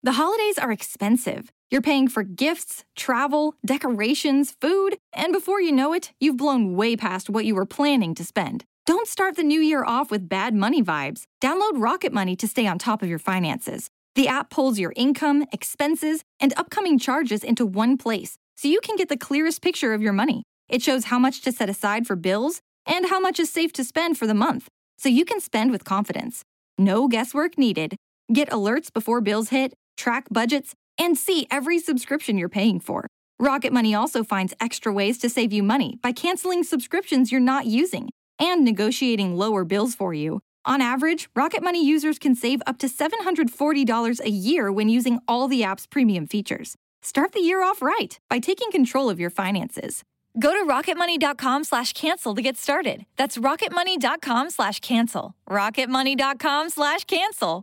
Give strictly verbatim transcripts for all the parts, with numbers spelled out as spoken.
The holidays are expensive. You're paying for gifts, travel, decorations, food, and before you know it, you've blown way past what you were planning to spend. Don't start the new year off with bad money vibes. Download Rocket Money to stay on top of your finances. The app pulls your income, expenses, and upcoming charges into one place, so you can get the clearest picture of your money. It shows how much to set aside for bills and how much is safe to spend for the month, so you can spend with confidence. No guesswork needed. Get alerts before bills hit, track budgets, and see every subscription you're paying for. Rocket Money also finds extra ways to save you money by canceling subscriptions you're not using and negotiating lower bills for you. On average, Rocket Money users can save up to seven hundred forty dollars a year when using all the app's premium features. Start the year off right by taking control of your finances. Go to rocketmoney.com slash cancel to get started. That's rocketmoney.com slash cancel. rocketmoney.com slash cancel.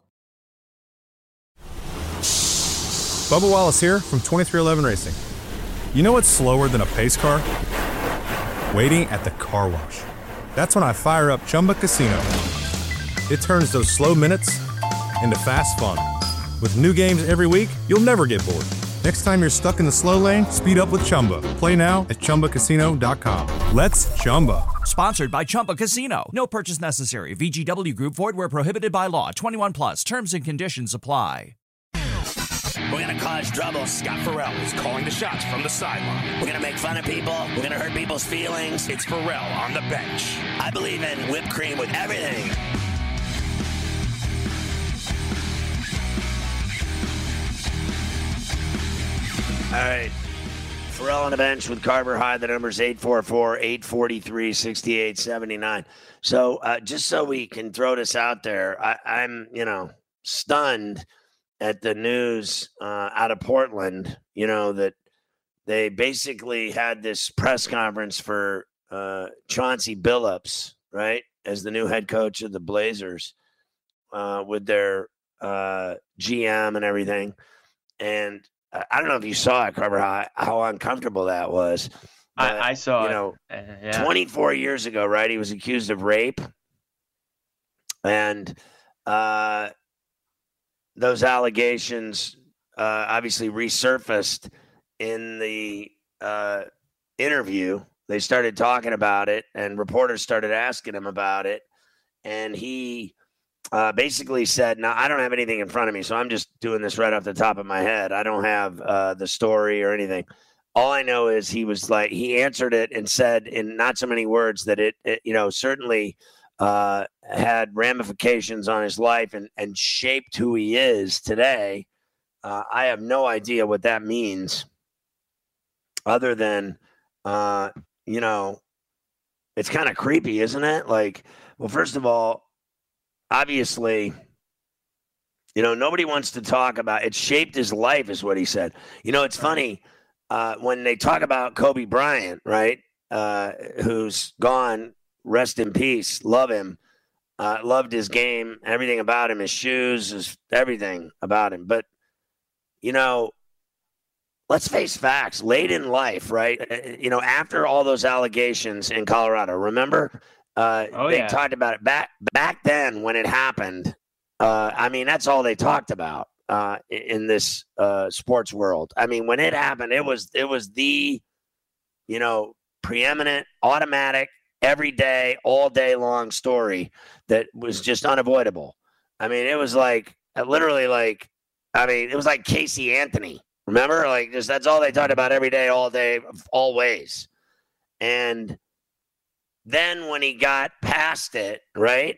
Bubba Wallace here from twenty-three eleven Racing. You know what's slower than a pace car? Waiting at the car wash. That's when I fire up Chumba Casino. It turns those slow minutes into fast fun. With new games every week, you'll never get bored. Next time you're stuck in the slow lane, speed up with Chumba. Play now at chumba casino dot com. Let's Chumba. Sponsored by Chumba Casino. No purchase necessary. V G W Group. Void where prohibited by law. twenty-one plus. Terms and conditions apply. We're going to cause trouble. Scott Farrell is calling the shots from the sideline. We're going to make fun of people. We're going to hurt people's feelings. It's Farrell on the bench. I believe in whipped cream with everything. All right. Farrell on the bench with Carver High. The number's eight four four, eight four three, six eight seven nine. So uh, just so we can throw this out there, I, I'm, you know, stunned at the news uh, out of Portland, you know, that they basically had this press conference for uh, Chauncey Billups, right, as the new head coach of the Blazers uh, with their uh, G M and everything. And uh, I don't know if you saw it, Carver, how, how uncomfortable that was. But, I, I saw you it. know, uh, yeah. twenty-four years ago, right, he was accused of rape. And uh those allegations uh, obviously resurfaced in the uh, interview. They started talking about it, and reporters started asking him about it. And he uh, basically said, now, I don't have anything in front of me, so I'm just doing this right off the top of my head. I don't have uh, the story or anything. All I know is he was like, he answered it and said in not so many words that it, it you know, certainly – Uh, had ramifications on his life and, and shaped who he is today. Uh, I have no idea what that means other than, uh, you know, it's kind of creepy, isn't it? Like, well, first of all, obviously, you know, nobody wants to talk about it. Shaped his life is what he said. You know, it's funny uh, when they talk about Kobe Bryant, right, uh, who's gone. Rest in peace. Love him. Uh, loved his game, everything about him, his shoes, his everything about him. But, you know, let's face facts. Late in life, right? You know, after all those allegations in Colorado, remember? Uh, oh, they yeah. talked about it back back then when it happened. Uh, I mean, that's all they talked about uh, in this uh, sports world. I mean, when it happened, it was it was the, you know, preeminent, automatic, every day, all day long story that was just unavoidable. I mean, it was like literally like, I mean, it was like Casey Anthony. Remember? Like just that's all they talked about every day, all day, always. And then when he got past it, right?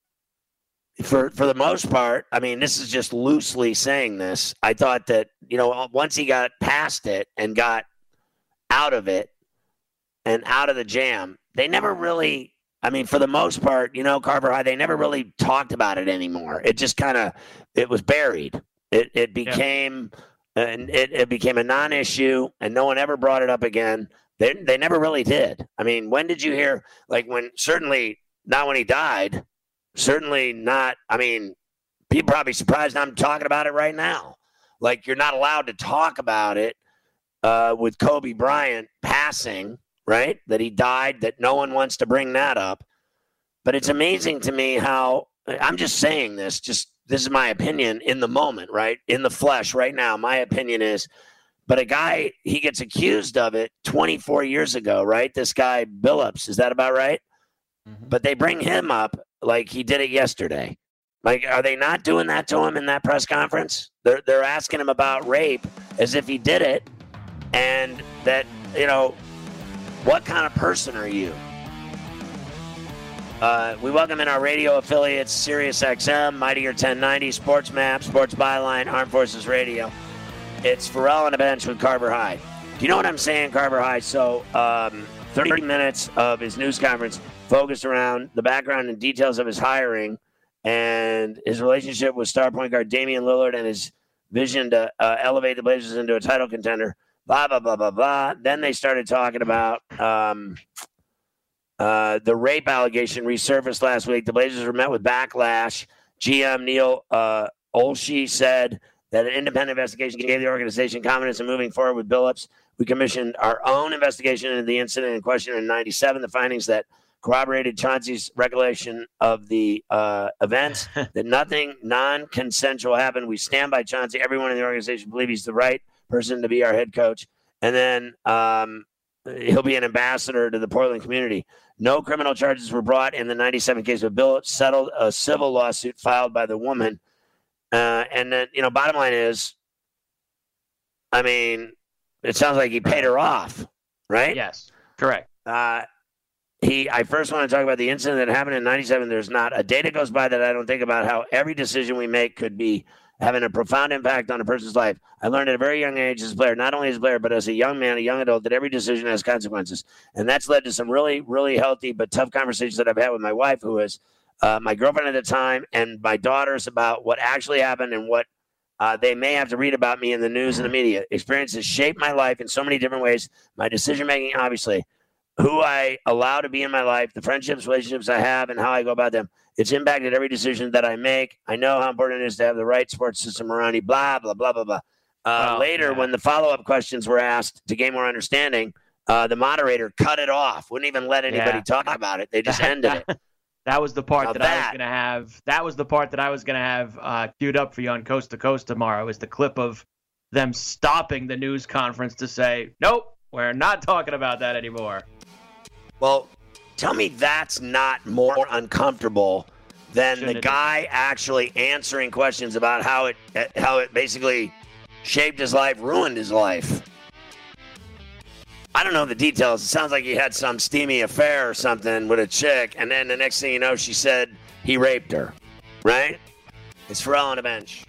For for the most part, I mean, this is just loosely saying this. I thought that, you know, once he got past it and got out of it and out of the jam, they never really, I mean, for the most part, you know, Carver High, they never really talked about it anymore. It just kind of, it was buried. It it became, yeah. and it, it became a non-issue, and no one ever brought it up again. They they never really did. I mean, when did you hear, like when, certainly not when he died, certainly not, I mean, people probably surprised I'm talking about it right now. Like you're not allowed to talk about it uh, with Kobe Bryant passing, right? That he died, that no one wants to bring that up. But it's amazing to me how, I'm just saying this, just this is my opinion in the moment, right? In the flesh right now, my opinion is, but a guy, he gets accused of it twenty-four years ago, right? This guy, Billups, is that about right? Mm-hmm. But they bring him up like he did it yesterday. Like, are they not doing that to him in that press conference? They're, they're asking him about rape as if he did it. And that, you know, what kind of person are you? Uh, we welcome in our radio affiliates, Sirius X M, Mightier ten ninety, Sports Map, Sports Byline, Armed Forces Radio. It's Ferrall on the bench with Carver High. Do you know what I'm saying, Carver High? So um, thirty minutes of his news conference focused around the background and details of his hiring and his relationship with star point guard Damian Lillard and his vision to uh, elevate the Blazers into a title contender, blah, blah, blah, blah, blah. Then they started talking about um, uh, the rape allegation resurfaced last week. The Blazers were met with backlash. G M Neil uh, Olshey said that an independent investigation gave the organization confidence in moving forward with Billups. We commissioned our own investigation into the incident in question in ninety-seven. The findings that corroborated Chauncey's recollection of the uh, events, that nothing non-consensual happened. We stand by Chauncey. Everyone in the organization believes he's the right person to be our head coach. And then um, he'll be an ambassador to the Portland community. No criminal charges were brought in the ninety-seven case, but Billups settled a civil lawsuit filed by the woman. Uh, and then, you know, bottom line is, I mean, it sounds like he paid her off, right? Yes, correct. Uh, he, I first want to talk about the incident that happened in ninety-seven. There's not a day that goes by that I don't think about how every decision we make could be having a profound impact on a person's life. I learned at a very young age as a player, not only as a player, but as a young man, a young adult, that every decision has consequences. And that's led to some really, really healthy but tough conversations that I've had with my wife, who is uh, my girlfriend at the time, and my daughters about what actually happened and what uh, they may have to read about me in the news and the media. Experiences shaped my life in so many different ways. My decision-making, obviously, who I allow to be in my life, the friendships, relationships I have, and how I go about them. It's impacted every decision that I make. I know how important it is to have the right support system around you, blah, blah, blah, blah, blah. Uh, oh, later, yeah. when the follow-up questions were asked to gain more understanding, uh, the moderator cut it off, wouldn't even let anybody yeah. talk about it. They just ended it. That was the part now that, that I was going to have. That was the part that I was going to have uh, queued up for you on Coast to Coast tomorrow, is the clip of them stopping the news conference to say, nope, we're not talking about that anymore. Well, tell me that's not more uncomfortable than Shouldn't the guy actually answering questions about how it how it basically shaped his life, ruined his life. I don't know the details. It sounds like he had some steamy affair or something with a chick, and then the next thing you know, she said he raped her, right? It's Ferrall on the bench.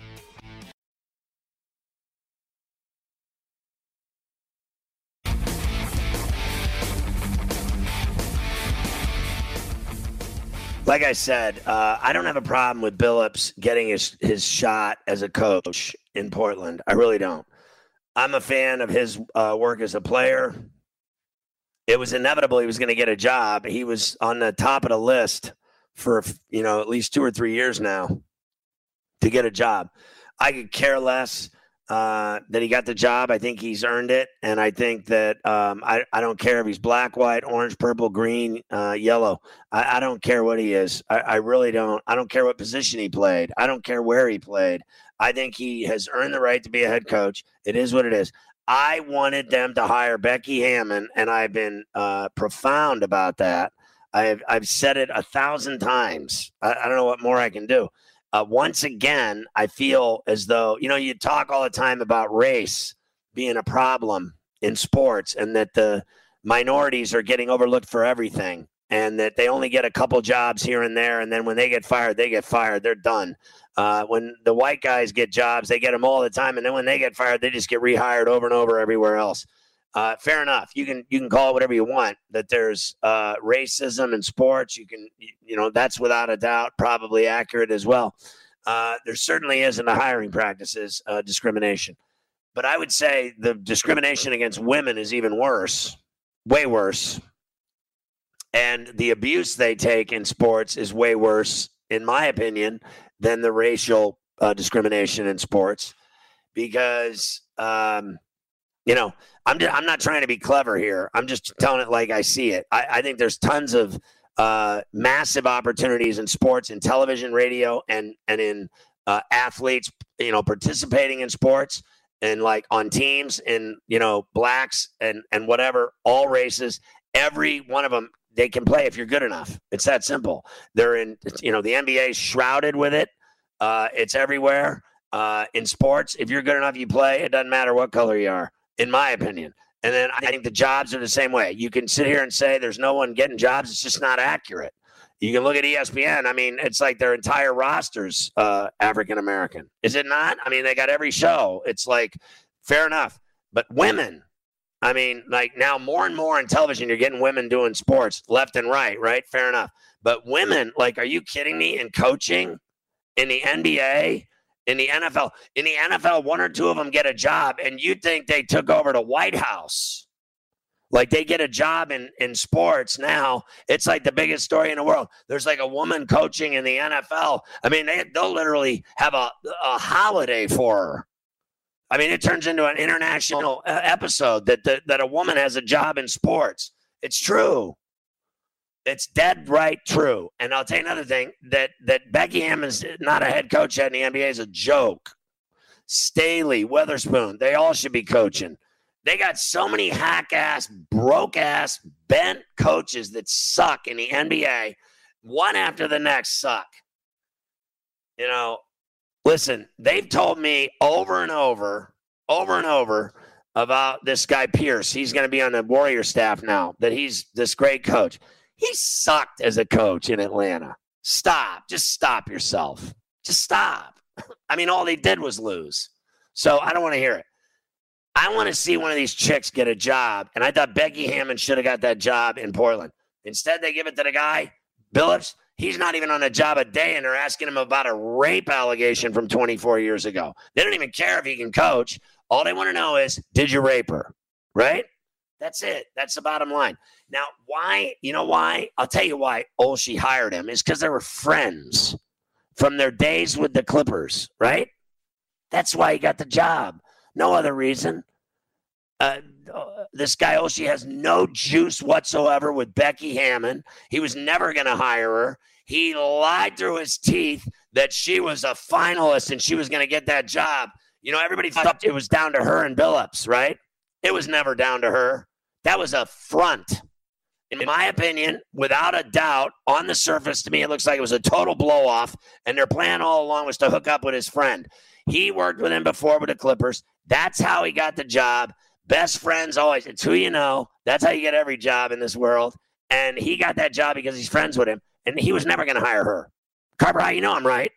Like I said, uh, I don't have a problem with Billups getting his, his shot as a coach in Portland. I really don't. I'm a fan of his uh, work as a player. It was inevitable he was going to get a job. He was on the top of the list for, you know, at least two or three years now to get a job. I could care less uh, that he got the job. I think he's earned it. And I think that um, I, I don't care if he's black, white, orange, purple, green, uh, yellow. I, I don't care what he is. I, I really don't. I don't care what position he played. I don't care where he played. I think he has earned the right to be a head coach. It is what it is. I wanted them to hire Becky Hammon, and I've been uh, profound about that. I've I've said it a thousand times. I, I don't know what more I can do. Uh, once again, I feel as though, you know, you talk all the time about race being a problem in sports and that the minorities are getting overlooked for everything and that they only get a couple jobs here and there. And then when they get fired, they get fired. They're done. Uh, when the white guys get jobs, they get them all the time. And then when they get fired, they just get rehired over and over everywhere else. Uh, fair enough. You can you can call it whatever you want, that there's uh, racism in sports. You can, you know, that's without a doubt probably accurate as well. Uh, there certainly is in the hiring practices uh, discrimination. But I would say the discrimination against women is even worse, way worse. And the abuse they take in sports is way worse, in my opinion, than the racial uh, discrimination in sports. Because, um, you know, I'm just, I'm not trying to be clever here. I'm just telling it like I see it. I, I think there's tons of uh, massive opportunities in sports, in television, radio, and and in uh, athletes, you know, participating in sports and like on teams and, you know, blacks and, and whatever, all races, every one of them, they can play if you're good enough. It's that simple. They're in, you know, the N B A is shrouded with it. Uh, it's everywhere. Uh, in sports, if you're good enough, you play. It doesn't matter what color you are, in my opinion. And then I think the jobs are the same way. You can sit here and say there's no one getting jobs. It's just not accurate. You can look at E S P N. I mean, it's like their entire roster's uh, African-American. Is it not? I mean, they got every show. It's like, fair enough. But women, I mean, like now more and more on television, you're getting women doing sports left and right, right? Fair enough. But women, like, are you kidding me? In coaching, in the N B A, in the N F L, in the N F L, one or two of them get a job, and you think they took over the White House. Like they get a job in, in sports now. It's like the biggest story in the world. There's like a woman coaching in the N F L. I mean, they, they'll literally have a, a holiday for her. I mean, it turns into an international uh, episode that, that that a woman has a job in sports. It's true. It's dead right true. And I'll tell you another thing, that, that Becky Hammon's not a head coach yet in the N B A is a joke. Staley, Witherspoon, they all should be coaching. They got so many hack-ass, broke-ass, bent coaches that suck in the N B A. One after the next suck. You know, listen, they've told me over and over, over and over about this guy Pierce. He's going to be on the Warrior staff now, that he's this great coach. He sucked as a coach in Atlanta. Stop. Just stop yourself. Just stop. I mean, all they did was lose. So I don't want to hear it. I want to see one of these chicks get a job. And I thought Becky Hammon should have got that job in Portland. Instead, they give it to the guy, Billups. He's not even on a job a day, and they're asking him about a rape allegation from twenty-four years ago. They don't even care if he can coach. All they want to know is, did you rape her? Right? That's it. That's the bottom line. Now, why? You know why? I'll tell you why Olshey hired him is because they were friends from their days with the Clippers, right? That's why he got the job. No other reason. Uh, this guy Olshey has no juice whatsoever with Becky Hammon. He was never going to hire her. He lied through his teeth that she was a finalist and she was going to get that job. You know, everybody thought it was down to her and Billups, right? It was never down to her. That was a front. In my opinion, without a doubt, on the surface, to me, it looks like it was a total blow-off, and their plan all along was to hook up with his friend. He worked with him before with the Clippers. That's how he got the job. Best friends always. It's who you know. That's how you get every job in this world. And he got that job because he's friends with him, and he was never going to hire her. Carver, how you know I'm right?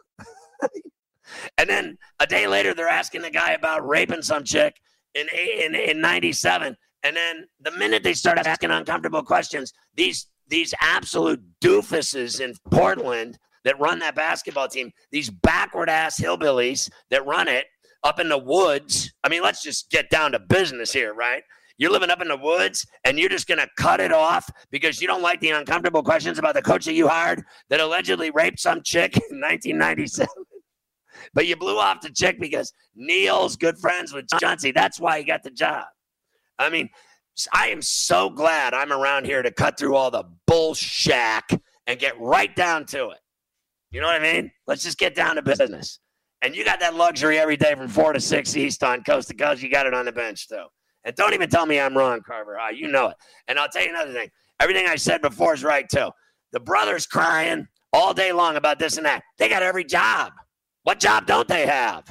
And then a day later, they're asking the guy about raping some chick in in in ninety-seven. And then the minute they start asking uncomfortable questions, these these absolute doofuses in Portland that run that basketball team, these backward-ass hillbillies that run it up in the woods. I mean, let's just get down to business here, right? You're living up in the woods, and you're just going to cut it off because you don't like the uncomfortable questions about the coach that you hired that allegedly raped some chick in nineteen ninety-seven. But you blew off the chick because Neil's good friends with Chauncey. That's why he got the job. I mean, I am so glad I'm around here to cut through all the bullshit and get right down to it. You know what I mean? Let's just get down to business. And you got that luxury every day from four to six East on Coast to Coast. You got it on the bench, too. And don't even tell me I'm wrong, Carver. Ah, you know it. And I'll tell you another thing. Everything I said before is right, too. The brothers crying all day long about this and that. They got every job. What job don't they have?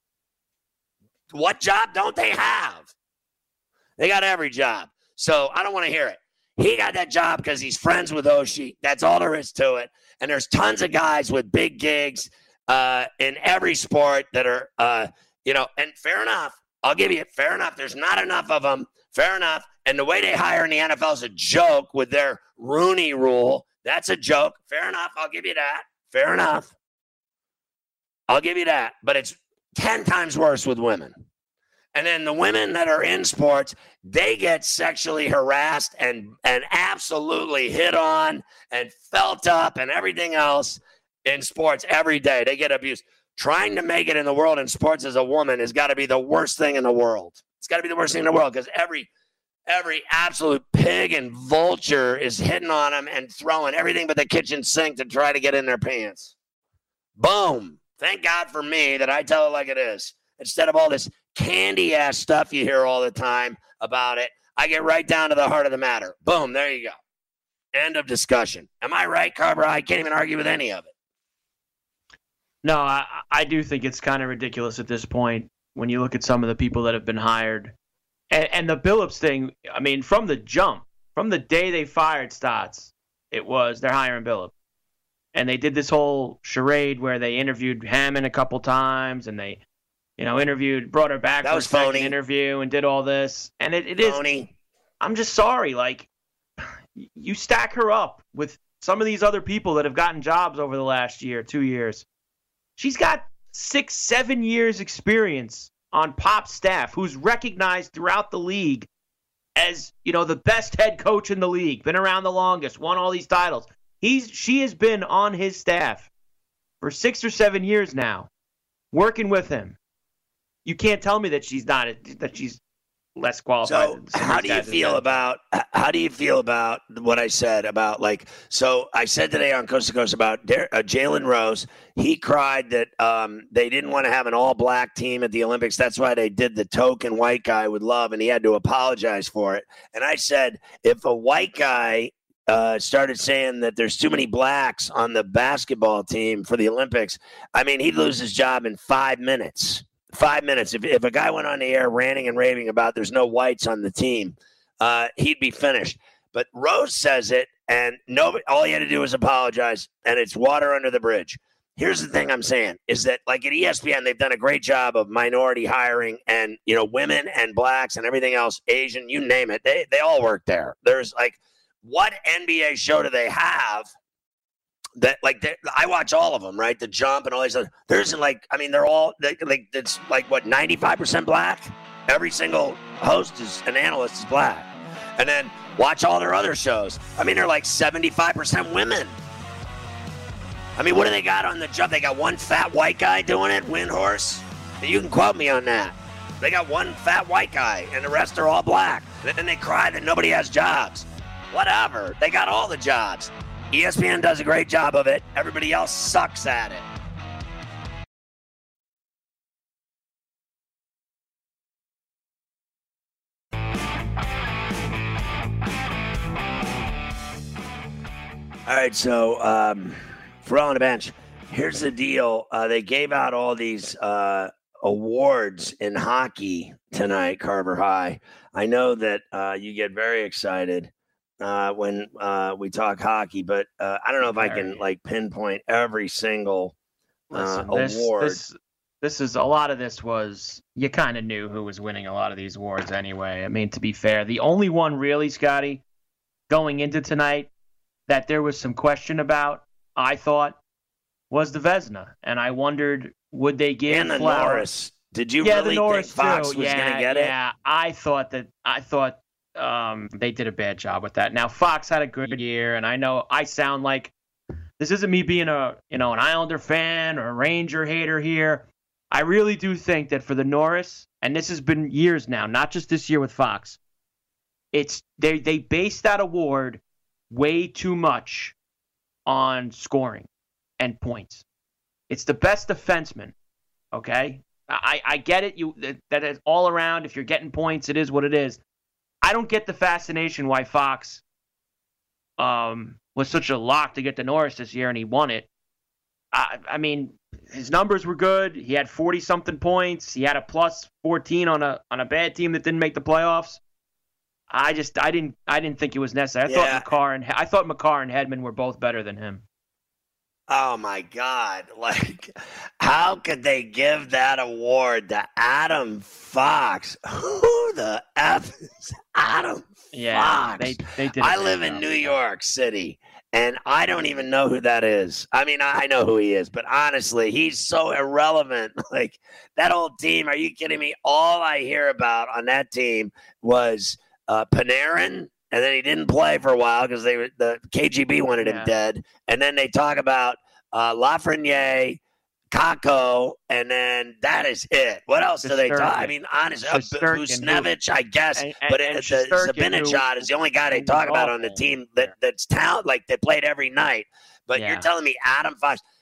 What job don't they have? They got every job. So I don't want to hear it. He got that job because he's friends with Oshie. That's all there is to it. And there's tons of guys with big gigs uh, in every sport that are, uh, you know, and fair enough. I'll give you it. Fair enough. There's not enough of them. Fair enough. And the way they hire in the N F L is a joke with their Rooney rule. That's a joke. Fair enough. I'll give you that. Fair enough. I'll give you that. But it's ten times worse with women. And then the women that are in sports, they get sexually harassed and, and absolutely hit on and felt up and everything else in sports every day. They get abused. Trying to make it in the world in sports as a woman has got to be the worst thing in the world. It's got to be the worst thing in the world because every every absolute pig and vulture is hitting on them and throwing everything but the kitchen sink to try to get in their pants. Boom. Thank God for me that I tell it like it is. Instead of all this candy-ass stuff you hear all the time about it, I get right down to the heart of the matter. Boom, there you go. End of discussion. Am I right, Carver? I can't even argue with any of it. No, I, I do think it's kind of ridiculous at this point when you look at some of the people that have been hired. And, and the Billups thing, I mean, from the jump, from the day they fired Stotts, it was they're hiring Billups. And they did this whole charade where they interviewed Hammond a couple times, and they, you know, interviewed, brought her back that for was a second phony. interview and did all this. And it, it is phony. I'm just sorry. Like, you stack her up with some of these other people that have gotten jobs over the last year, two years. She's got six, seven years experience on Pop's staff, who's recognized throughout the league as, you know, the best head coach in the league, been around the longest, won all these titles. He's she has been on his staff for six or seven years now, working with him. You can't tell me that she's not that she's less qualified. So how do you feel about how do you feel about what I said about like so I said today on Coast to Coast about uh, Jalen Rose. He cried that um, they didn't want to have an all black team at the Olympics. That's why they did the token white guy with Love, and he had to apologize for it. And I said, if a white guy uh, started saying that there's too many blacks on the basketball team for the Olympics, I mean, he'd lose his job in five minutes. Five minutes. If if a guy went on the air ranting and raving about there's no whites on the team, uh, he'd be finished. But Rose says it, and nobody. All he had to do was apologize, and it's water under the bridge. Here's the thing I'm saying is that, like at E S P N, they've done a great job of minority hiring, and you know, women and blacks and everything else, Asian, you name it. They they all work there. There's like, what N B A show do they have? That like I watch all of them, right? The Jump and all these other. There isn't like I mean they're all they, like it's like what ninety-five percent black. Every single host is an analyst is black, and then watch all their other shows. I mean they're like seventy-five percent women. I mean what do they got on the Jump? They got one fat white guy doing it, Windhorse. You can quote me on that. They got one fat white guy, and the rest are all black. And then they cry that nobody has jobs. Whatever. They got all the jobs. E S P N does a great job of it. Everybody else sucks at it. All right, so um, for all on the bench, here's the deal. Uh, they gave out all these uh, awards in hockey tonight, Carver High. I know that uh, you get very excited Uh, when uh, we talk hockey, but uh, I don't know if I can like pinpoint every single uh, Listen, this, award. This, this is a lot of this was you kind of knew who was winning a lot of these awards anyway. I mean, to be fair, the only one really, Scotty, going into tonight that there was some question about, I thought, was the Vezina, and I wondered would they give and the Flowers. Norris. Did you yeah, really the Norris think Fox too. was yeah, going to get yeah. it? I thought that. I thought. Um, they did a bad job with that. Now Fox had a good year, and I know I sound like this isn't me being a you know an Islander fan or a Ranger hater here. I really do think that for the Norris, and this has been years now, not just this year with Fox. It's they they base that award way too much on scoring and points. It's the best defenseman. Okay, I I get it. You that, that is all around. If you're getting points, it is what it is. I don't get the fascination why Fox um, was such a lock to get the Norris this year, and he won it. I, I mean, his numbers were good. He had forty-something points. He had a plus fourteen on a on a bad team that didn't make the playoffs. I just I didn't I didn't think it was necessary. I Yeah. thought Makar and I thought Makar and Hedman were both better than him. Oh my God! Like, how could they give that award to Adam Fox? Who the f is Adam Yeah, Fox? they they did. a I great live in job. New York City, and I don't even know who that is. I mean, I know who he is, but honestly, he's so irrelevant. Like, that whole team, are you kidding me? All I hear about on that team was uh, Panarin, and then he didn't play for a while because they were the K G B wanted him Yeah. dead. And then they talk about uh, Lafreniere, Kako, and then that is it. What else do they talk? I Shesterkin. mean, honestly, uh, Shesterkin, Busnevich, I guess, and- and- but and it, the Shesterkin, who- Zibanejad is the only guy they who talk was about on the awful. team that, that's talent, like they played every night. But Yeah. you're telling me Adam Fox,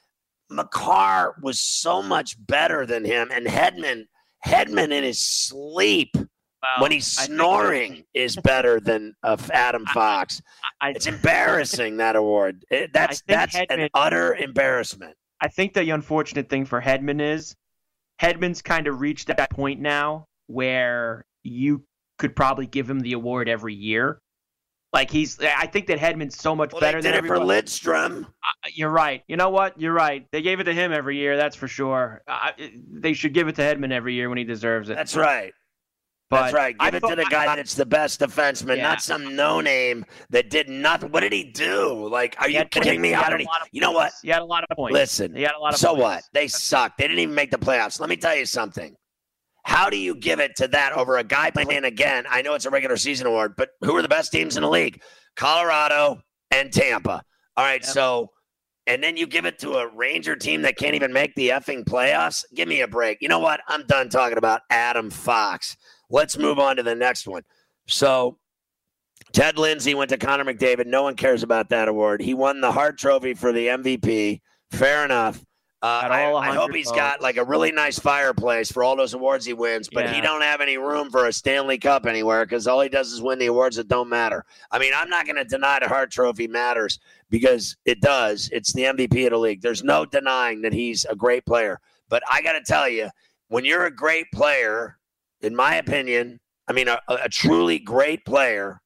Makar was so much better than him, and Hedman, Hedman in his sleep well, when he's snoring that, is better than uh, Adam Fox. I, I, it's embarrassing, that award. It, that's that's Hedman, an utter embarrassment. I think the unfortunate thing for Hedman is Hedman's kind of reached that point now where you could probably give him the award every year. Like he's, I think that Hedman's so much well, better they did than it everyone. for Lidstrom. Uh, you're right. You know what? You're right. They gave it to him every year. That's for sure. Uh, they should give it to Hedman every year when he deserves it. That's right. But that's right. Give I it to the guy I, that's the best defenseman, yeah. not some no name that did nothing. What did he do? Like, are he you kidding me? How did he? You know what? He had a lot of points. Listen. He had a lot of so points. what? They sucked. They didn't even make the playoffs. Let me tell you something. How do you give it to that over a guy playing again? I know it's a regular season award, but who are the best teams in the league? Colorado and Tampa. All right, yep. so, and then you give it to a Ranger team that can't even make the effing playoffs? Give me a break. You know what? I'm done talking about Adam Fox. Let's move on to the next one. So, Ted Lindsay went to Connor McDavid. No one cares about that award. He won the Hart Trophy for the M V P. Fair enough. Uh, I, I hope he's votes. got like a really nice fireplace for all those awards he wins, but yeah. he don't have any room for a Stanley Cup anywhere because all he does is win the awards that don't matter. I mean, I'm not going to deny the Hart Trophy matters because it does. It's the M V P of the league. There's no denying that he's a great player. But I got to tell you, when you're a great player, in my opinion, I mean, a, a truly great player,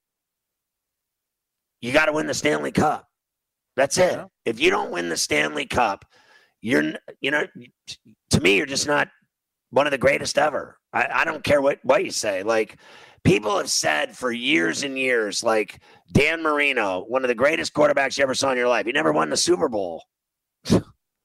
you got to win the Stanley Cup. That's it. Yeah. If you don't win the Stanley Cup, You're, you know, to me, you're just not one of the greatest ever. I, I don't care what, what you say. Like, people have said for years and years, like Dan Marino, one of the greatest quarterbacks you ever saw in your life. He never won the Super Bowl. It,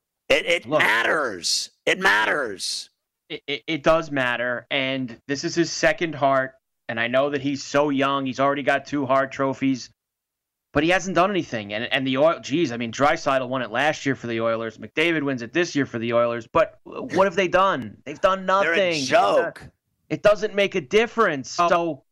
it Look, matters. It matters. It, it, it does matter. And this is his second Hart. And I know that he's so young. He's already got two Hart trophies. But he hasn't done anything. And and the oil, geez, I mean, Draisaitl won it last year for the Oilers. McDavid wins it this year for the Oilers. But what have they done? They've done nothing. They're a joke. It doesn't make a difference. So,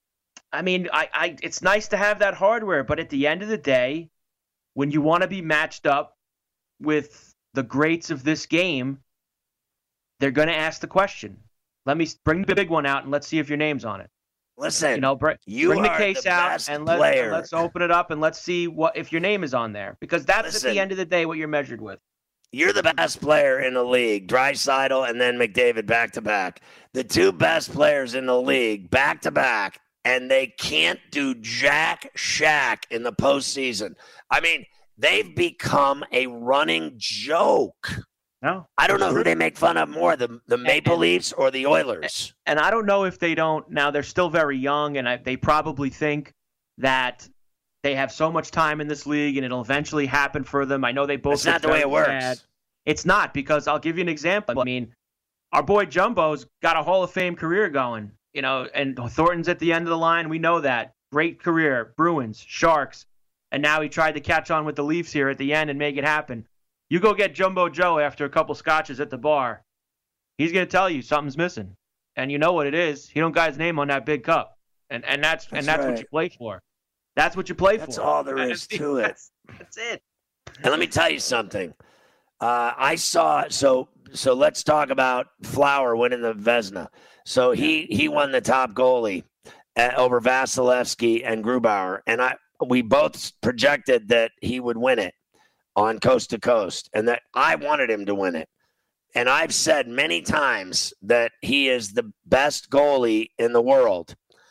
I mean, I, I it's nice to have that hardware. But at the end of the day, when you want to be matched up with the greats of this game, they're going to ask the question. Let me bring the big one out and let's see if your name's on it. Listen, you know, bring, you bring the are case the out best and let's, player. and let's open it up and let's see what if your name is on there, because that's Listen, at the end of the day what you're measured with. You're the best player in the league, Draisaitl and then McDavid back to back. The two best players in the league back to back, and they can't do jack shack in the postseason. I mean, they've become a running joke. No, I don't know who they make fun of more, the, the Maple and, Leafs or the Oilers. And I don't know if they don't. Now, they're still very young, and I, they probably think that they have so much time in this league and it'll eventually happen for them. I know they both. It's not the way it works. Bad. It's not, because I'll give you an example. I mean, our boy Jumbo's got a Hall of Fame career going, you know, and Thornton's at the end of the line. We know that. Great career. Bruins, Sharks. And now he tried to catch on with the Leafs here at the end and make it happen. You go get Jumbo Joe after a couple scotches at the bar, he's going to tell you something's missing. And you know what it is. He don't got his name on that big cup. And and that's, that's and that's right. what you play for. That's what you play that's for. That's all there is to it. That's, that's it. And let me tell you something. Uh, I saw, so so let's talk about Flower winning the Vezina. So he, he won the top goalie at, over Vasilevsky and Grubauer. And I we both projected that he would win it on Coast to Coast, and that I wanted him to win it. And I've said many times that he is the best goalie in the world.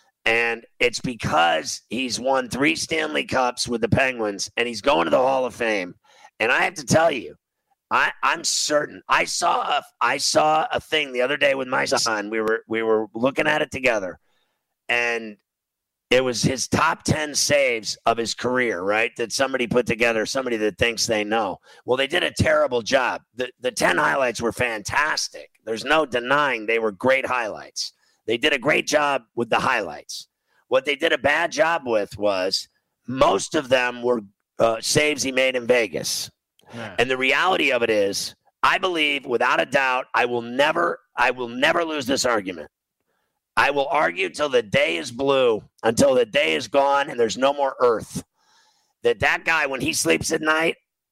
And it's because he's won three Stanley Cups with the Penguins, and he's going to the Hall of Fame. And I have to tell you, I, I'm certain. I saw a, I saw a thing the other day with my son. We were we were looking at it together, and it was his top ten saves of his career, right? That somebody put together, somebody that thinks they know. Well, they did a terrible job. The, the ten highlights were fantastic. There's no denying they were great highlights. They did a great job with the highlights. What they did a bad job with was most of them were uh, saves he made in Vegas. Yeah. And the reality of it is, I believe, without a doubt, I will never, I will never lose this argument. I will argue till the day is blue, until the day is gone and there's no more earth, that that guy, when he sleeps at night,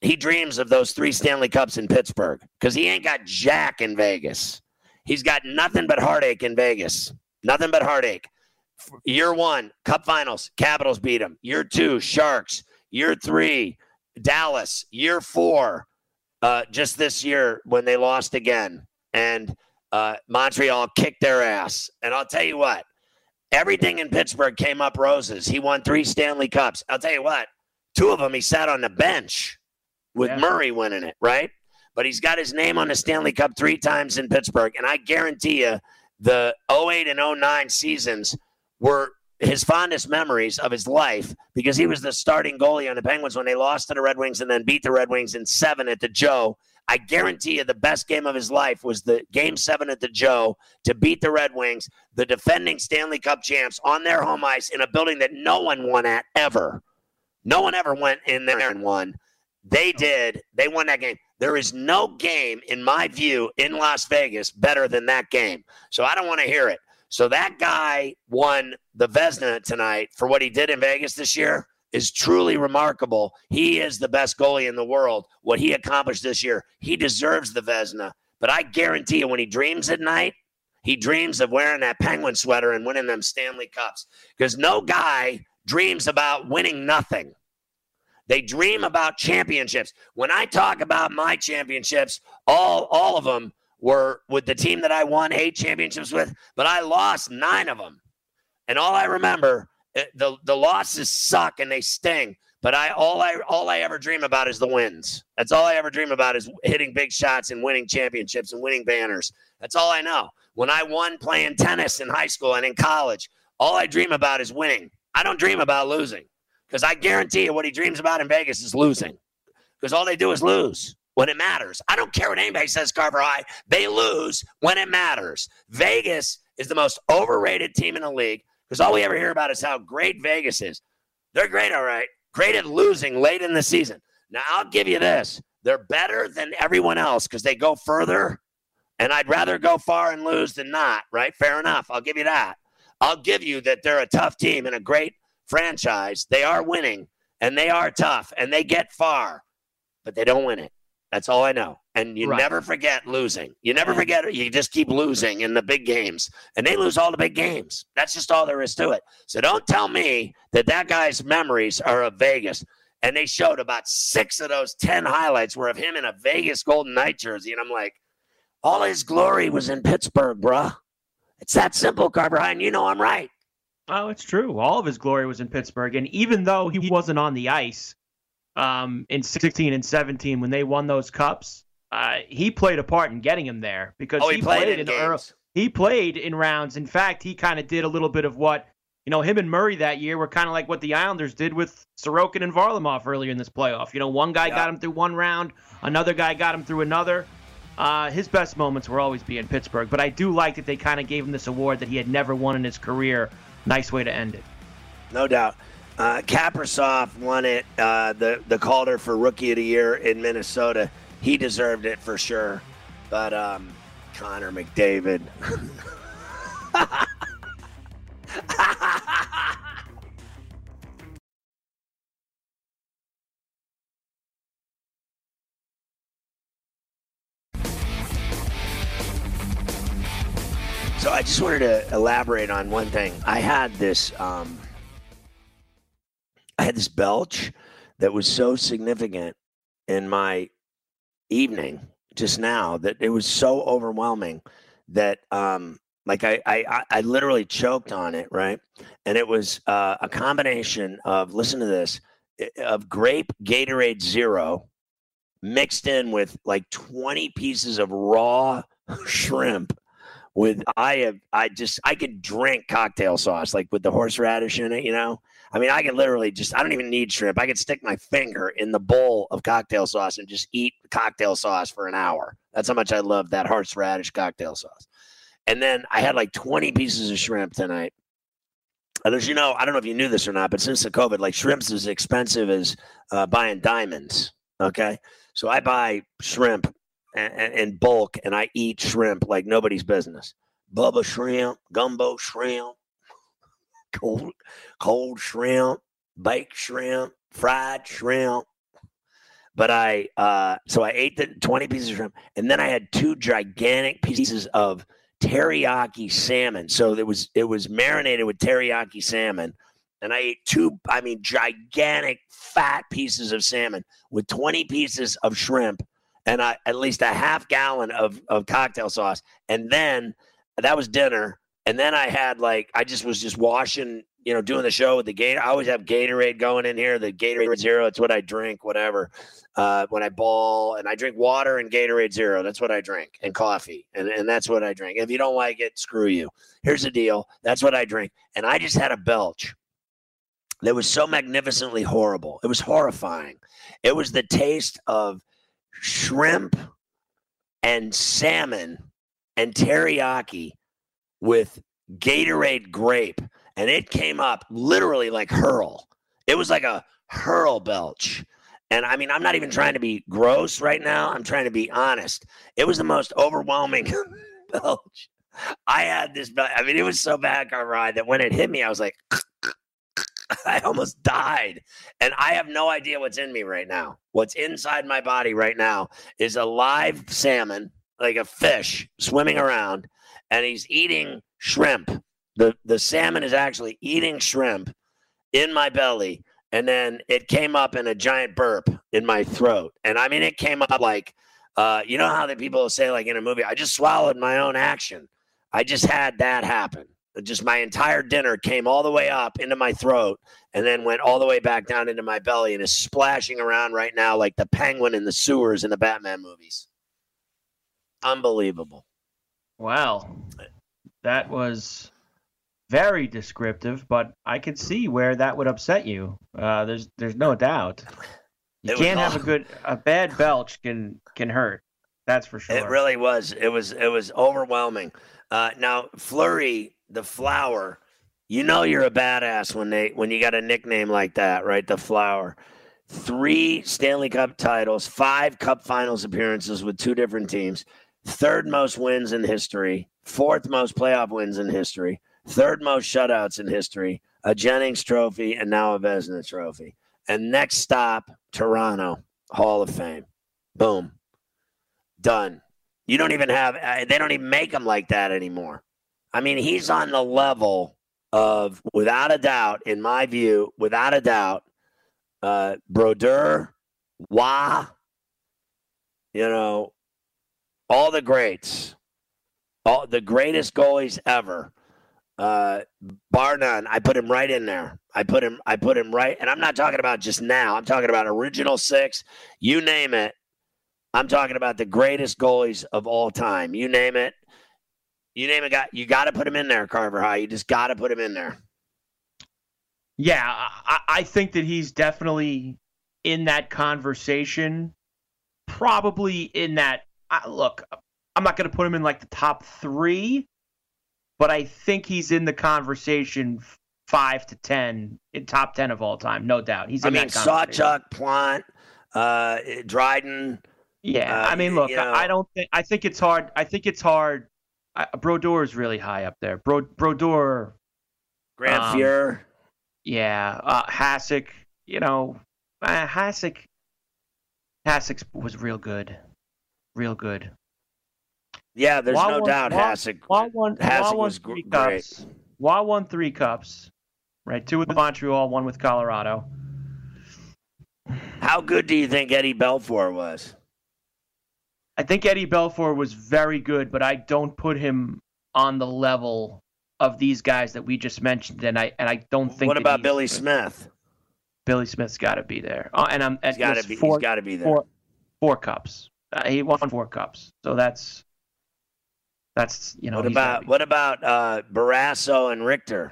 he dreams of those three Stanley Cups in Pittsburgh because he ain't got jack in Vegas. He's got nothing but heartache in Vegas. Nothing but heartache. Year one, Cup Finals, Capitals beat him. Year two, Sharks. Year three, Dallas. Year four, uh, just this year when they lost again. And uh, Montreal kicked their ass. And I'll tell you what, everything in Pittsburgh came up roses. He won three Stanley Cups. I'll tell you what, two of them he sat on the bench with yeah. Murray winning it, right? But he's got his name on the Stanley Cup three times in Pittsburgh. And I guarantee you the oh eight and oh nine seasons were his fondest memories of his life because he was the starting goalie on the Penguins when they lost to the Red Wings and then beat the Red Wings in seven at the Joe. I guarantee you the best game of his life was the game seven at the Joe to beat the Red Wings, the defending Stanley Cup champs on their home ice in a building that no one won at ever. No one ever went in there and won. They did. They won that game. There is no game, in my view, in Las Vegas better than that game. So I don't want to hear it. So that guy won the Vezina tonight for what he did in Vegas this year is truly remarkable. He is the best goalie in the world. What he accomplished this year, he deserves the Vezina. But I guarantee you when he dreams at night, he dreams of wearing that Penguin sweater and winning them Stanley Cups. Because no guy dreams about winning nothing. They dream about championships. When I talk about my championships, all, all of them were with the team that I won eight championships with, but I lost nine of them. And all I remember, the, the losses suck and they sting, but I all I all I ever dream about is the wins. That's all I ever dream about is hitting big shots and winning championships and winning banners. That's all I know. When I won playing tennis in high school and in college, all I dream about is winning. I don't dream about losing. Because I guarantee you what he dreams about in Vegas is losing. Because all they do is lose when it matters. I don't care what anybody says, Carver High. They lose when it matters. Vegas is the most overrated team in the league because all we ever hear about is how great Vegas is. They're great, all right. Great at losing late in the season. Now, I'll give you this. They're better than everyone else because they go further, and I'd rather go far and lose than not, right? Fair enough. I'll give you that. I'll give you that they're a tough team and a great franchise. They are winning and they are tough and they get far, but they don't win it. That's all I know. And you right. never forget losing. You never forget it. You just keep losing in the big games and they lose all the big games. That's just all there is to it. So don't tell me that that guy's memories are of Vegas. And they showed about six of those ten highlights were of him in a Vegas Golden Knight jersey. And I'm like, all his glory was in Pittsburgh, bruh. It's that simple, Carver High. And you know I'm right. Oh, it's true. All of his glory was in Pittsburgh. And even though he wasn't on the ice um, in sixteen and seventeen when they won those cups, uh, he played a part in getting him there because oh, he, he played, played in, in early, he played in rounds. In fact, he kind of did a little bit of what, you know, him and Murray that year were kind of like what the Islanders did with Sorokin and Varlamov earlier in this playoff. You know, one guy yeah. got him through one round, another guy got him through another. Uh, his best moments will always be in Pittsburgh. But I do like that they kind of gave him this award that he had never won in his career. Nice way to end it. No doubt. Uh, Kaprizov won it, uh, the, the Calder for Rookie of the Year in Minnesota. He deserved it for sure. But um, Connor McDavid. So I just wanted to elaborate on one thing. I had this, um, I had this belch that was so significant in my evening just now that it was so overwhelming that, um, like I, I, I literally choked on it, right? And it was uh, a combination of, listen to this, of grape Gatorade Zero mixed in with like twenty pieces of raw shrimp. With I have I just I could drink cocktail sauce like with the horseradish in it, you know. I mean, I could literally just I don't even need shrimp. I could stick my finger in the bowl of cocktail sauce and just eat cocktail sauce for an hour. That's how much I love that horseradish cocktail sauce. And then I had like twenty pieces of shrimp tonight. And as you know, I don't know if you knew this or not, but since the COVID, like shrimp's as expensive as uh, buying diamonds. Okay, so I buy shrimp in bulk, and I eat shrimp like nobody's business. Bubba shrimp, gumbo shrimp, cold, cold shrimp, baked shrimp, fried shrimp. But I, uh, so I ate the twenty pieces of shrimp, and then I had two gigantic pieces of teriyaki salmon. So it was it was marinated with teriyaki salmon, and I ate two, I mean, gigantic fat pieces of salmon with twenty pieces of shrimp, and I, at least a half gallon of of cocktail sauce, and then that was dinner. And then I had like I just was just washing. You know, doing the show with the Gator. I always have Gatorade going in here, the Gatorade Zero. It's what I drink, whatever. Uh, when I ball, and I drink water and Gatorade Zero. That's what I drink, and coffee. And, and that's what I drink. If you don't like it, screw you. Here's the deal. That's what I drink. And I just had a belch that was so magnificently horrible. It was horrifying. It was the taste of shrimp and salmon and teriyaki with Gatorade grape. And it came up literally like hurl. It was like a hurl belch. And I mean, I'm not even trying to be gross right now. I'm trying to be honest. It was the most overwhelming belch. I had this, I mean, it was so bad, Carver, that when it hit me, I was like, I almost died. And I have no idea what's in me right now. What's inside my body right now is a live salmon, like a fish swimming around, and he's eating shrimp. The the salmon is actually eating shrimp in my belly, and then it came up in a giant burp in my throat. And I mean, it came up like, uh, you know how the people say, like in a movie, I just swallowed my own action. I just had that happen. Just my entire dinner came all the way up into my throat and then went all the way back down into my belly and is splashing around right now like the penguin in the sewers in the Batman movies. Unbelievable. Wow. That was very descriptive, but I can see where that would upset you. Uh, there's there's no doubt. You It can't was have a good a bad belch can can hurt. That's for sure. It really was. It was it was overwhelming. Uh, now, Fleury, the flower, you know you're a badass when they when you got a nickname like that, right? The flower. Three Stanley Cup titles, five Cup Finals appearances with two different teams, third most wins in history, fourth most playoff wins in history, third most shutouts in history, a Jennings Trophy, and now a Vezina Trophy. And next stop, Toronto, Hall of Fame. Boom. Done. You don't even have, they don't even make him like that anymore. I mean, he's on the level of, without a doubt, in my view, without a doubt, uh, Brodeur, Wah, you know, all the greats, all the greatest goalies ever. Uh, bar none. I put him right in there. I put him, I put him right. And I'm not talking about just now. I'm talking about original six. You name it. I'm talking about the greatest goalies of all time. You name it. You name it. Got you got to put him in there, Carver High. You just got to put him in there. Yeah, I, I think that he's definitely in that conversation. Probably in that. Uh, look, I'm not going to put him in like the top three, but I think he's in the conversation five to ten, in top ten of all time, no doubt. He's in I mean, that conversation. Sawchuk, Plant, uh, Dryden. Yeah, uh, I mean, look, you know, I don't think. I think it's hard. I think it's hard. I, Brodeur is really high up there. Bro, Brodeur, Grant um, Fuhr. Yeah, uh, Hasek. You know, uh, Hasek. Hasek was real good, real good. Yeah, there's Wah no won, doubt Wah, Hasek. Wah won, Hasek Wah won was three great. cups. Wah won three cups, right? Two with Montreal, one with Colorado. How good do you think Eddie Belfour was? I think Eddie Belfour was very good, but I don't put him on the level of these guys that we just mentioned, and I and I don't think. What that about he's- Billy Smith? Billy Smith's got to be there, uh, and I'm. He's got to be. He's got to be there. Four, four cups. Uh, he won four cups, so that's that's you know. What he's gotta about be- what about uh, Barrasso and Richter?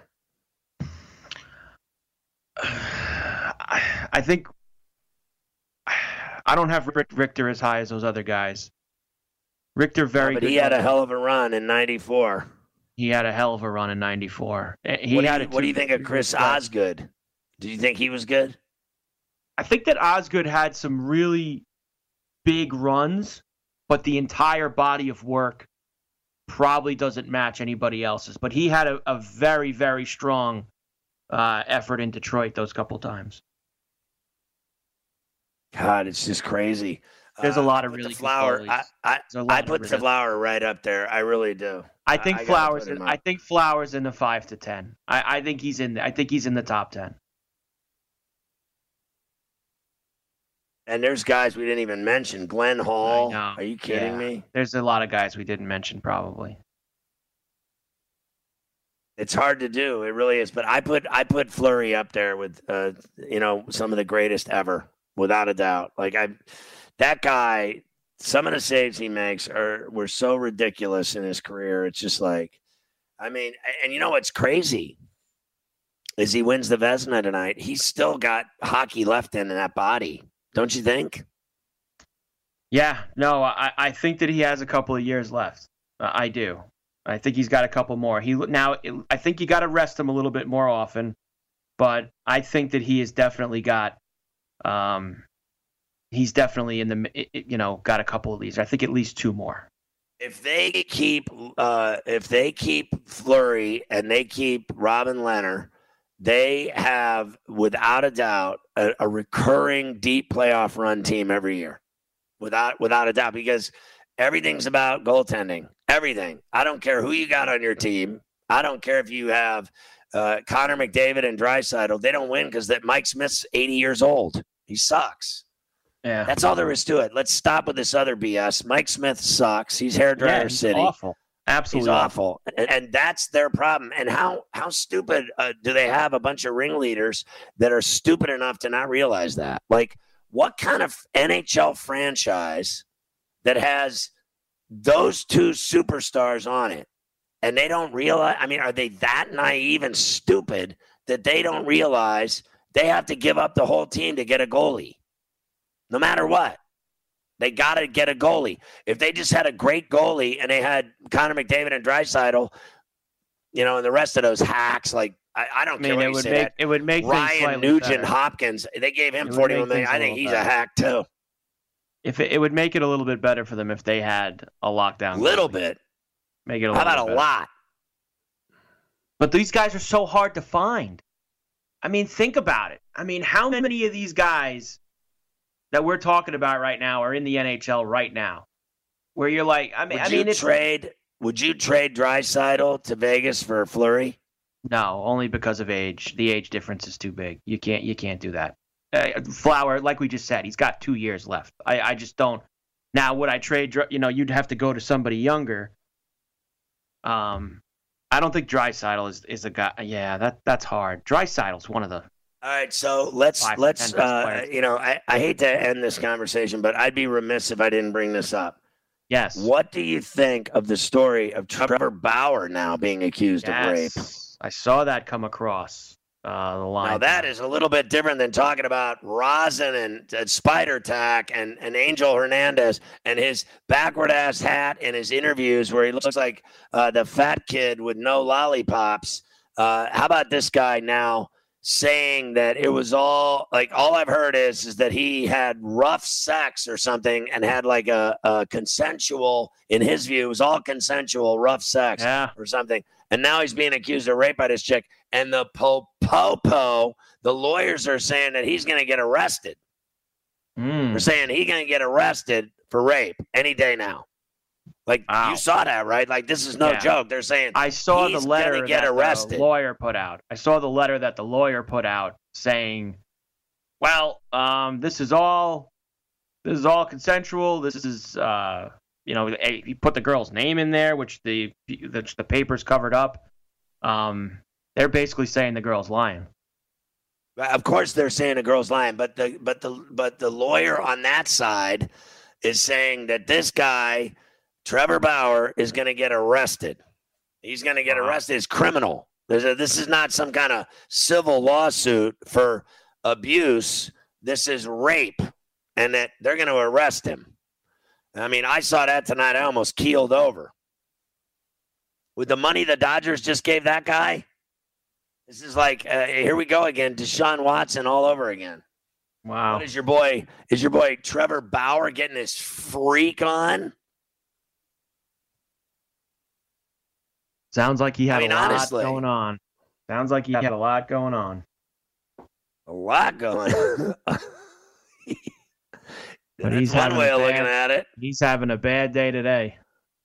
I, I think I don't have Rick, Richter as high as those other guys. Richter very but good. he had a goalie. hell of a run in ninety-four. He had a hell of a run in ninety-four. He What do, had you, a what do you two- think of Chris Osgood? Did you think he was good? I think that Osgood had some really big runs, but the entire body of work probably doesn't match anybody else's. But he had a, a very, very strong uh, effort in Detroit those couple times. God, it's just crazy. There's a Uh, lot I of put really the good flower. I goalies. I, There's a lot I of put really the good- flower right up there. I really do. I think I gotta Flowers. put him I up. think Flowers in the five to ten. I, I think he's in. I think he's in the top ten. And there's guys we didn't even mention. Glenn Hall. know. Are you kidding Yeah. me? There's a lot of guys we didn't mention probably. It's hard to do. It really is. But I put I put Fleury up there with uh, you know, some of the greatest ever, without a doubt. Like I, that guy. Some of the saves he makes are were so ridiculous in his career. It's just like, I mean, and you know what's crazy is he wins the Vezina tonight. He's still got hockey left in that body, don't you think? Yeah, no, I, I think that he has a couple of years left. Uh, I do. I think he's got a couple more. He now, I think you got to rest him a little bit more often, but I think that he has definitely got. Um, He's definitely in the, you know, got a couple of these. I think at least two more. If they keep, uh, if they keep Fleury and they keep Robin Lehner, they have, without a doubt, a, a recurring deep playoff run team every year, without without a doubt, because everything's about goaltending. Everything. I don't care who you got on your team. I don't care if you have uh, Connor McDavid and Draisaitl. They don't win because that Mike Smith's eighty years old. He sucks. Yeah, That's all there is to it. Let's stop with this other B S. Mike Smith sucks. He's hairdryer yeah, he's city. Awful. Absolutely He's awful. And, and that's their problem. And how how stupid uh, do they have a bunch of ringleaders that are stupid enough to not realize that? Like, what kind of N H L franchise that has those two superstars on it and they don't realize? I mean, are they that naive and stupid that they don't realize they have to give up the whole team to get a goalie? No matter what, they got to get a goalie. If they just had a great goalie and they had Connor McDavid and Draisaitl, you know, and the rest of those hacks, like I, I don't I mean, care what it you would say. make that. it would make things Ryan slightly Nugent better. Hopkins, they gave him It would forty-one make million. things I a think little he's a better. hack too. If it, it would make it a little bit better for them if they had a lockdown. Little goalie. bit. Make it a How little about bit a better. lot? But these guys are so hard to find. I mean, think about it. I mean, how many of these guys that we're talking about right now are in the N H L right now? Where you're like, I mean, Would I mean, you it's trade? Would you trade Draisaitl to Vegas for Fleury? no, only because of age. The age difference is too big. You can't, you can't do that. Uh, Flower, like we just said, he's got two years left. I, I just don't. Now, would I trade? Dr- You know, you'd have to go to somebody younger. Um, I don't think Draisaitl is is a guy. Yeah, that that's hard. Draisaitl's one of the. All right, so let's Five, let's ten best uh, players. you know, I, I hate to end this conversation, but I'd be remiss if I didn't bring this up. Yes. What do you think of the story of Trevor Bauer now being accused of rape? Yes. I saw that come across uh, the line. Now that is a little bit different than talking about Rosin and uh, Spider Tack and, and Angel Hernandez and his backward ass hat in his interviews where he looks like uh, the fat kid with no lollipops. Uh, how about this guy now saying that it was all like all I've heard is is that he had rough sex or something and had like a, a consensual, in his view, it was all consensual rough sex Yeah. or something. And now he's being accused of rape by this chick. And the po-po-po, the lawyers are saying that he's going to get arrested. Mm. They're saying he's going to get arrested for rape any day now. Like, Wow. you saw that, right? Like, this is no Yeah. joke. They're saying I saw he's the letter gonna get that arrested. the lawyer put out. I saw the letter that the lawyer put out saying, "Well, um, this is all, this is all consensual. This is, uh, you know, a, he put the girl's name in there, which the which the papers covered up. Um, they're basically saying the girl's lying. Of course, they're saying the girl's lying, but the but the but the lawyer on that side is saying that this guy, Trevor Bauer, is going to get arrested. He's going to get Wow. arrested as criminal. There's a, this is not some kind of civil lawsuit for abuse. This is rape, and that they're going to arrest him. I mean, I saw that tonight. I almost keeled over. With the money the Dodgers just gave that guy, this is like, uh, here we go again, Deshaun Watson all over again. Wow. What is your boy? Is your boy Trevor Bauer getting his freak on? Sounds like he had I mean, a lot honestly. going on. Sounds like he had a lot going on. A lot going. But That's he's one having way a of bad, looking at it. He's having a bad day today.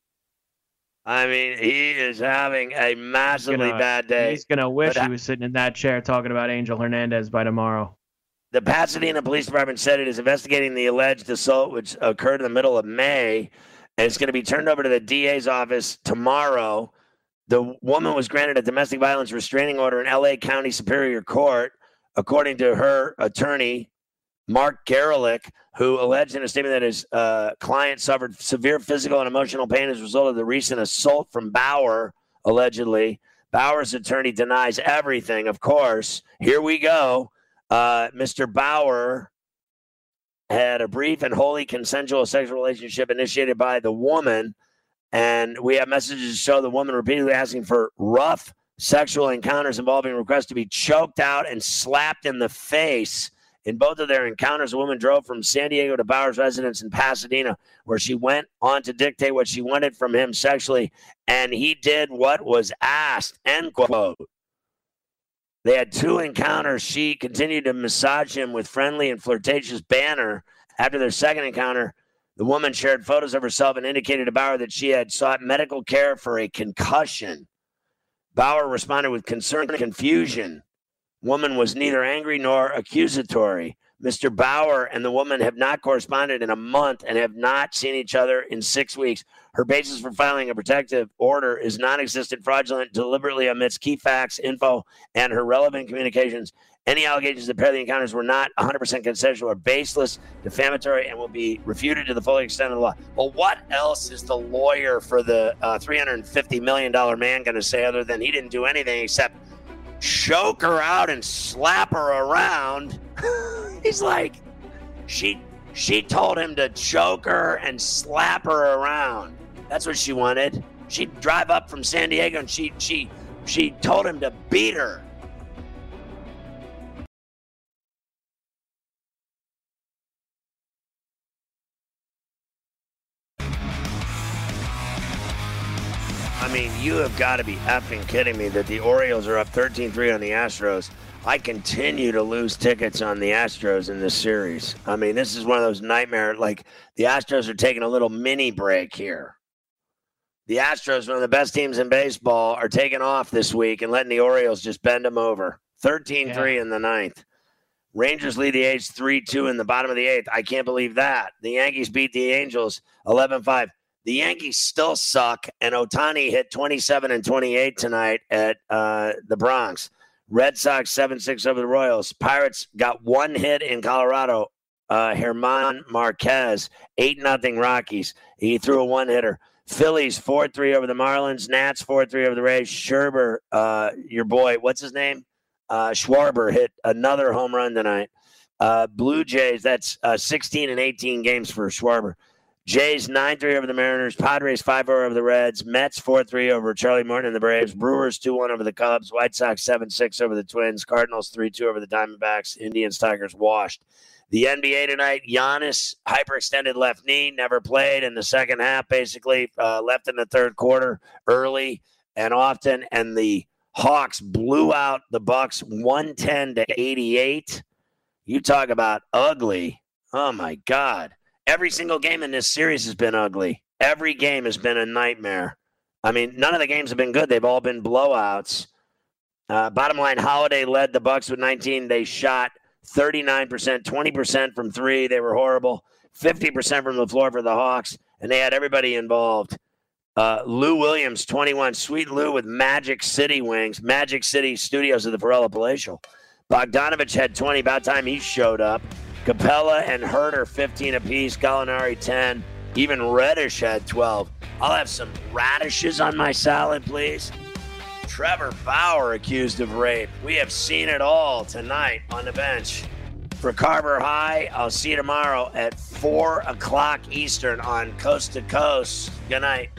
I mean, he is having a massively Gonna- bad day. He's gonna wish But I- he was sitting in that chair talking about Angel Hernandez by tomorrow. The Pasadena Police Department said it is investigating the alleged assault, which occurred in the middle of May, and it's going to be turned over to the D A's office tomorrow. The woman was granted a domestic violence restraining order in L A County Superior Court, according to her attorney, Mark Garelick, who alleged in a statement that his uh, client suffered severe physical and emotional pain as a result of the recent assault from Bauer, allegedly. Bauer's attorney denies everything, of course. Here we go. Uh, Mister Bauer had a brief and wholly consensual sexual relationship initiated by the woman, and we have messages to show the woman repeatedly asking for rough sexual encounters involving requests to be choked out and slapped in the face. In both of their encounters, the woman drove from San Diego to Bauer's residence in Pasadena, where she went on to dictate what she wanted from him sexually, and he did what was asked, end quote. They had two encounters. She continued to massage him with friendly and flirtatious banter. After their second encounter, the woman shared photos of herself and indicated to Bauer that she had sought medical care for a concussion. Bauer responded with concern and confusion. Woman was neither angry nor accusatory. Mister Bauer and the woman have not corresponded in a month and have not seen each other in six weeks. Her basis for filing a protective order is non-existent, fraudulent, deliberately omits key facts, info, and her relevant communications. Any allegations that pair the encounters were not one hundred percent consensual are baseless, defamatory, and will be refuted to the full extent of the law. Well, what else is the lawyer for the uh, three hundred fifty million dollars man going to say other than he didn't do anything except choke her out and slap her around? He's like, she she told him to choke her and slap her around. That's what she wanted. She'd drive up from San Diego and she she she told him to beat her. I mean, you have got to be effing kidding me that the Orioles are up thirteen three on the Astros. I continue to lose tickets on the Astros in this series. I mean, this is one of those nightmare, like the Astros are taking a little mini break here. The Astros, one of the best teams in baseball, are taking off this week and letting the Orioles just bend them over. thirteen three yeah. in the ninth. Rangers lead the A's three two in the bottom of the eighth. I can't believe that. The Yankees beat the Angels eleven five. The Yankees still suck, and Ohtani hit twenty-seven and twenty-eight tonight at uh, the Bronx. Red Sox seven six over the Royals. Pirates got one hit in Colorado. Uh, German Marquez, eight nothing Rockies. He threw a one-hitter. Phillies four three over the Marlins. Nats four three over the Rays. Scherber, uh, your boy, what's his name? Uh, Schwarber hit another home run tonight. Uh, Blue Jays, that's uh, sixteen and eighteen games for Schwarber. Jays nine three over the Mariners. Padres five four over the Reds. Mets four three over Charlie Morton and the Braves. Brewers two one over the Cubs. White Sox seven six over the Twins. Cardinals three two over the Diamondbacks. Indians, Tigers washed. The N B A tonight, Giannis, hyperextended left knee, never played in the second half, basically uh, left in the third quarter early and often, and the Hawks blew out the Bucks one ten to eighty-eight. You talk about ugly. Oh, my God. Every single game in this series has been ugly. Every game has been a nightmare. I mean, none of the games have been good. They've all been blowouts. Uh, bottom line, Holiday led the Bucks with nineteen. They shot thirty-nine percent, twenty percent from three. They were horrible. fifty percent from the floor for the Hawks, and they had everybody involved. Uh, Lou Williams, twenty-one. Sweet Lou with Magic City wings. Magic City Studios of the Varela Palatial. Bogdanovich had twenty. About time he showed up. Capella and Herter, fifteen apiece. Gallinari, ten. Even Reddish had twelve. I'll have some radishes on my salad, please. Trevor Bauer accused of rape. We have seen it all tonight on the bench. For Carver High, I'll see you tomorrow at four o'clock Eastern on Coast to Coast. Good night.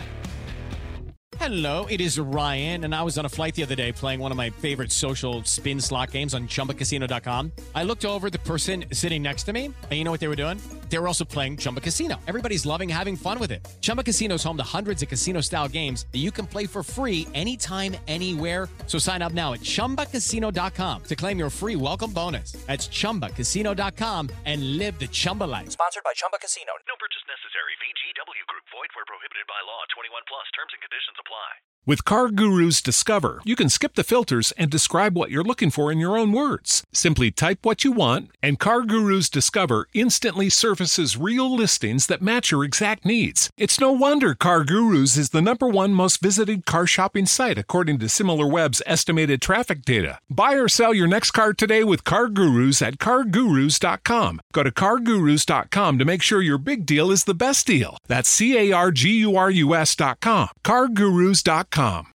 Hello, it is Ryan, and I was on a flight the other day playing one of my favorite social spin slot games on Chumba Casino dot com. I looked over at the person sitting next to me, and you know what they were doing? They were also playing Chumba Casino. Everybody's loving having fun with it. Chumba Casino is home to hundreds of casino-style games that you can play for free anytime, anywhere. So sign up now at chumba casino dot com to claim your free welcome bonus. That's chumba casino dot com and live the Chumba life. Sponsored by Chumba Casino. No purchase necessary. V G W Group. Void where prohibited by law. twenty-one plus. Terms and conditions apply. With CarGurus Discover, you can skip the filters and describe what you're looking for in your own words. Simply type what you want, and CarGurus Discover instantly surfaces real listings that match your exact needs. It's no wonder CarGurus is the number one most visited car shopping site according to SimilarWeb's estimated traffic data. Buy or sell your next car today with CarGurus at car gurus dot com. Go to car gurus dot com to make sure your big deal is the best deal. That's C A R G U R U S dot com. car gurus dot com.